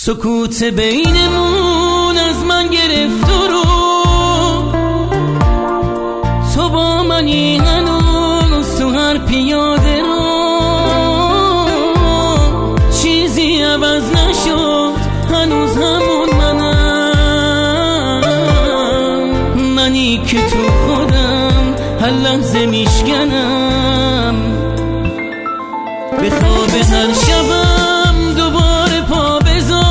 سکوت بینمون از من گرفت رو تو با منی هنوز تو هر پیاده رو چیزی عوض نشد هنوز همون منی که تو خودم هر لحظه میشکنم به خواب هر شبم دوباره پا بذار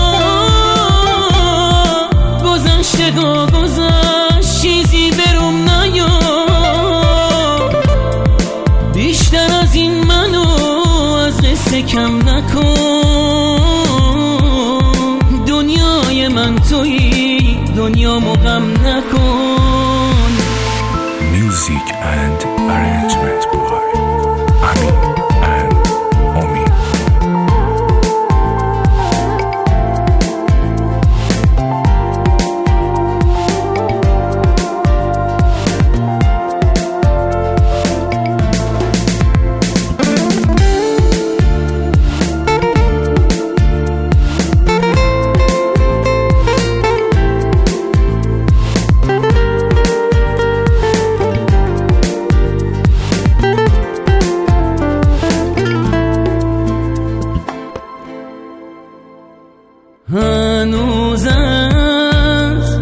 گذشته گذشت چیزی برم نیار بیشتر از این منو از قصه کم نکن دنیای من تویی دنیامو غم نکن. Music and arrangement by Amin and Omi. هنوز از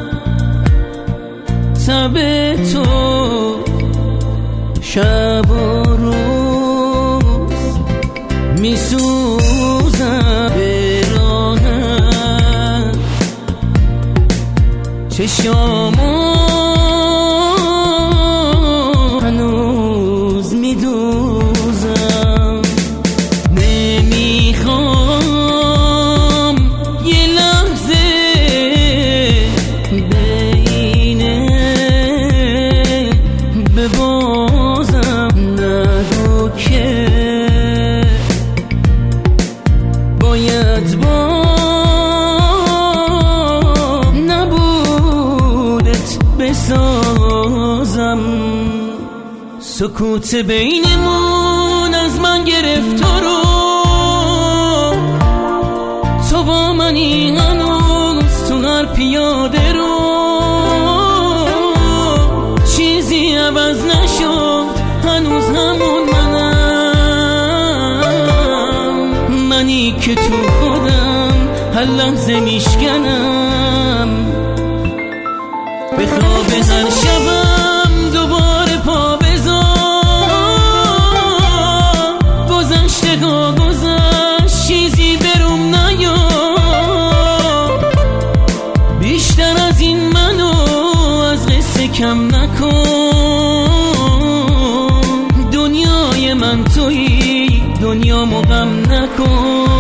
تب تو شب و روز میسوزم به راحت چشامو هنوز میدوزم نمیخوام یه لحظه بینه ببازم نگو که باید با نبودت بسازم سکوت بینمون از من گرفت رو تو با منی هنوز تو هر پیاده رو چیزی عوض نشد هنوز همون منی که تو خودم هر لحظه میشکنم به خواب هر شبم دوباره پا بذار گذشته گذشت چیزی برم نیار بیشتر از این منو از قصه کم نکن دنیای من تویی دنیامو غم نکن.